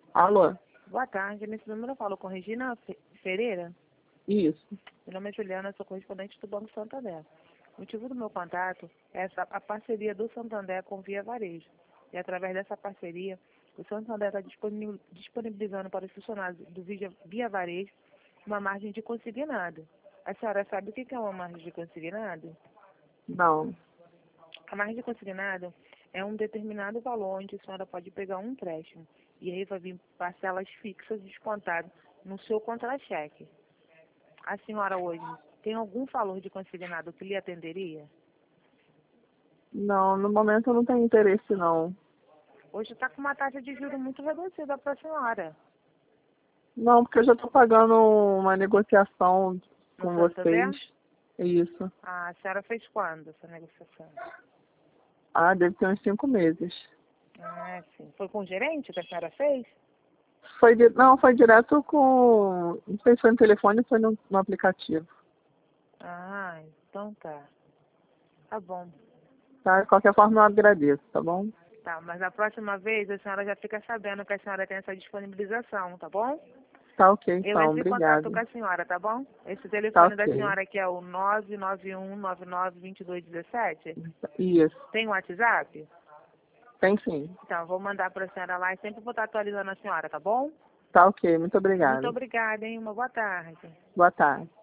Alô? Boa tarde, nesse número eu falo com Regina Ferreira. Isso. Meu nome é Juliana, sou correspondente do Banco Santander. O motivo do meu contato é a parceria do Santander com Via Varejo. E através dessa parceria, o Santander está disponibilizando para os funcionários do Via Varejo uma margem de consignado. A senhora sabe o que é uma margem de consignado? Não. A margem de consignado é um determinado valor onde a senhora pode pegar um empréstimo. E aí vai vir parcelas fixas descontadas no seu contra-cheque. A senhora hoje tem algum valor de consignado que lhe atenderia? Não, no momento eu não tenho interesse, não. Hoje está com uma taxa de juros muito reduzida para a senhora. Não, porque eu já estou pagando uma negociação No com Santander? vocês. Isso. Ah, a senhora fez quando essa negociação? Ah, deve ter uns 5 meses. Ah, sim. Foi com o gerente que a senhora fez? Não, foi direto com... Não sei se foi no telefone ou foi no aplicativo. Ah, então tá. Tá bom. Tá? De qualquer forma, eu agradeço, tá bom? Tá, mas a próxima vez a senhora já fica sabendo que a senhora tem essa disponibilização, tá bom? Tá ok, Eu então. entro em contato Obrigado. com a senhora, tá bom? Esse Tá telefone da ok. senhora aqui é o 991992217. Isso. Tem o WhatsApp? Tem sim. Então, vou mandar para a senhora lá e sempre vou estar atualizando a senhora, tá bom? Tá ok. Muito Muito obrigado. obrigada, hein? Uma boa tarde. Boa tarde.